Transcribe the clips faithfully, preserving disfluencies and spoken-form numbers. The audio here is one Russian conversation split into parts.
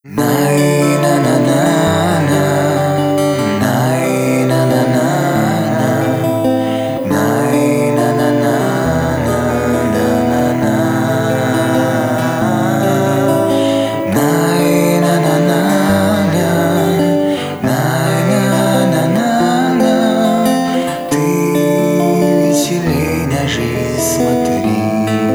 Най на на на на най на на на на най на на на на на на най на на на най на на на ты веселей на жизнь смотри.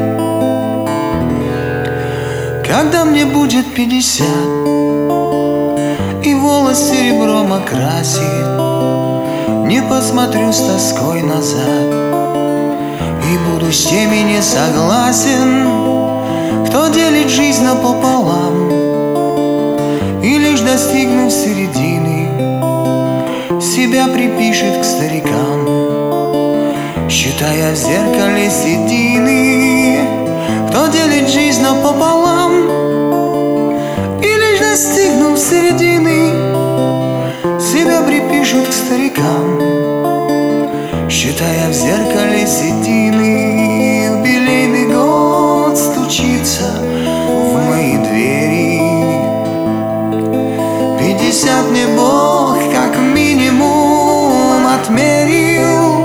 Когда мне будет пятьдесят и волос серебром окрасит, не посмотрю с тоской назад и буду с теми не согласен, кто делит жизнь напополам и лишь достигнув середины себя припишет к старикам, считая в зеркале седины. Кто делит жизнь напополам и лишь достигнув середины себя припишут к старикам, считая в зеркале седины. Юбилейный год стучится в мои двери. Пятьдесят мне Бог как минимум отмерил.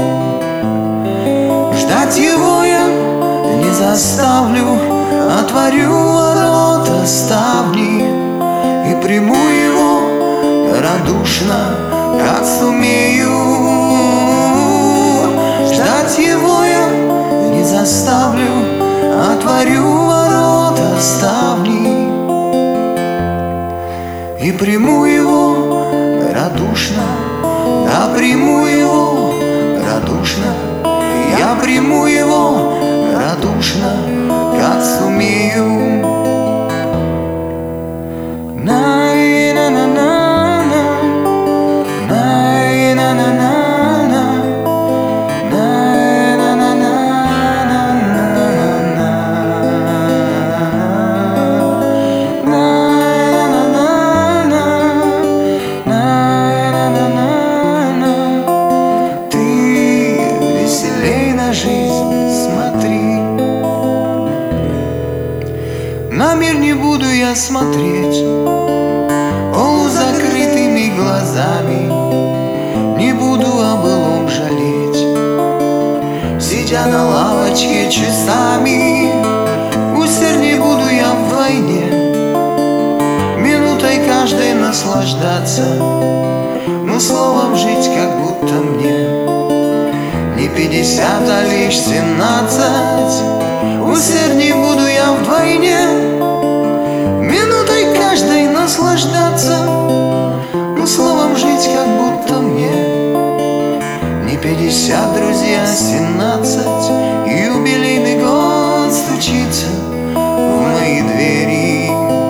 Ждать его я не заставлю, отворю ворота ставни и приму его радушно, как сумею. Ждать его я не заставлю, отворю ворота ставни и приму его радушно. Да, приму его радушно, я приму его радушно, как сумею. Най на на на на най на на на на най на на на на ты веселей на жизнь смотри. На мир не буду я смотреть полузакрытыми глазами, не буду о былом жалеть, сидя на лавочке часами. Усердней буду я вдвойне, минутой каждой наслаждаться, но словом жить, как будто мне не пятьдесят, а лишь семнадцать. Усердней буду я вдвойне, минутой каждой наслаждаться, но словом жить, как будто мне не пятьдесят, друзья, семнадцать. Юбилейный год стучится в мои двери.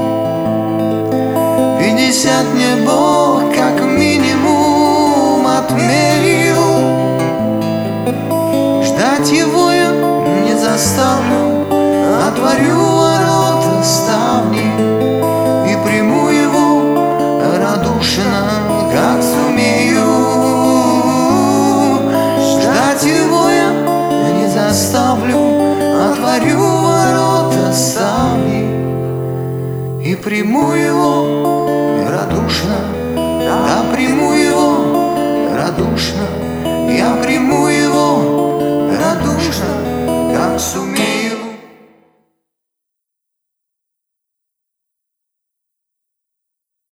Пятьдесят мне Бог как минимум отмерил. Ждать его я не заставлю, отворю ворота ставни и приму его радушно, как сумею. Ждать его я не заставлю, отворю ворота ставни и приму его радушно. Да, приму его радушно, я приму его радушно, как сумею.